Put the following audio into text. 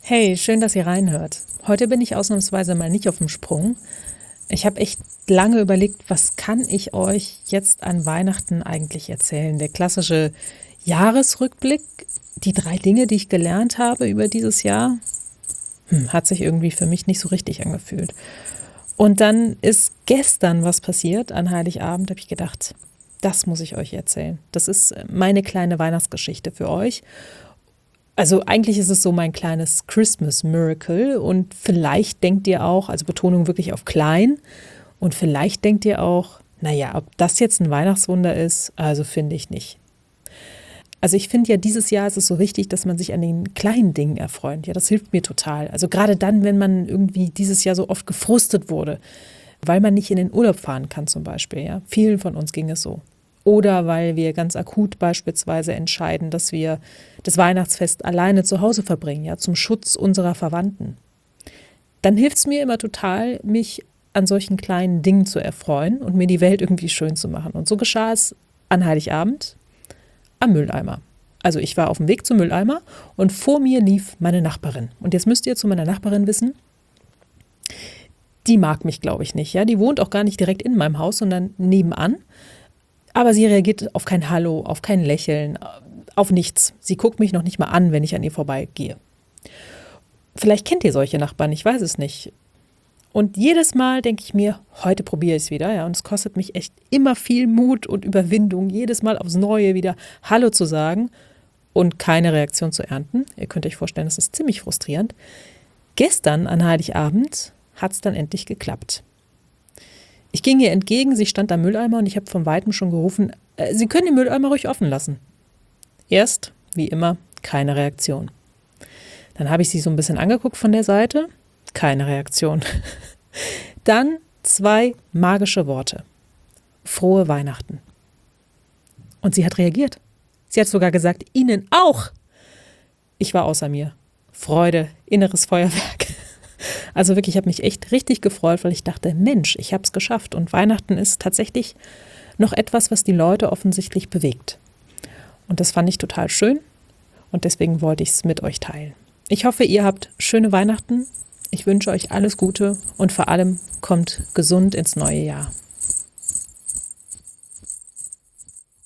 Hey, schön, dass ihr reinhört. Heute bin ich ausnahmsweise mal nicht auf dem Sprung. Ich habe echt lange überlegt, was kann ich euch jetzt an Weihnachten eigentlich erzählen? Der klassische Jahresrückblick, die 3 Dinge, die ich gelernt habe über dieses Jahr, hat sich irgendwie für mich nicht so richtig angefühlt. Und dann ist gestern was passiert, an Heiligabend, habe ich gedacht, das muss ich euch erzählen. Das ist meine kleine Weihnachtsgeschichte für euch. Also eigentlich ist es so mein kleines Christmas Miracle und vielleicht denkt ihr auch, also Betonung wirklich auf klein, und vielleicht denkt ihr auch, naja, ob das jetzt ein Weihnachtswunder ist, also finde ich nicht. Also ich finde ja, dieses Jahr ist es so wichtig, dass man sich an den kleinen Dingen erfreut. Ja, das hilft mir total. Also gerade dann, wenn man irgendwie dieses Jahr so oft gefrustet wurde, weil man nicht in den Urlaub fahren kann zum Beispiel. Ja, vielen von uns ging es so. Oder weil wir ganz akut beispielsweise entscheiden, dass wir das Weihnachtsfest alleine zu Hause verbringen, ja, zum Schutz unserer Verwandten. Dann hilft es mir immer total, mich an solchen kleinen Dingen zu erfreuen und mir die Welt irgendwie schön zu machen. Und so geschah es an Heiligabend am Mülleimer. Also ich war auf dem Weg zum Mülleimer und vor mir lief meine Nachbarin. Und jetzt müsst ihr zu meiner Nachbarin wissen, die mag mich, glaube ich, nicht. Ja? Die wohnt auch gar nicht direkt in meinem Haus, sondern nebenan. Aber sie reagiert auf kein Hallo, auf kein Lächeln, auf nichts. Sie guckt mich noch nicht mal an, wenn ich an ihr vorbeigehe. Vielleicht kennt ihr solche Nachbarn, ich weiß es nicht. Und jedes Mal denke ich mir, heute probiere ich es wieder. Ja, und es kostet mich echt immer viel Mut und Überwindung, jedes Mal aufs Neue wieder Hallo zu sagen und keine Reaktion zu ernten. Ihr könnt euch vorstellen, das ist ziemlich frustrierend. Gestern an Heiligabend hat es dann endlich geklappt. Ich ging ihr entgegen, sie stand am Mülleimer und ich habe von Weitem schon gerufen, Sie können den Mülleimer ruhig offen lassen. Erst, wie immer, keine Reaktion. Dann habe ich sie so ein bisschen angeguckt von der Seite, keine Reaktion. Dann 2 magische Worte. Frohe Weihnachten. Und sie hat reagiert. Sie hat sogar gesagt, Ihnen auch. Ich war außer mir. Freude, inneres Feuerwerk. Also wirklich, ich habe mich echt richtig gefreut, weil ich dachte, Mensch, ich habe es geschafft. Und Weihnachten ist tatsächlich noch etwas, was die Leute offensichtlich bewegt. Und das fand ich total schön und deswegen wollte ich es mit euch teilen. Ich hoffe, ihr habt schöne Weihnachten. Ich wünsche euch alles Gute und vor allem kommt gesund ins neue Jahr.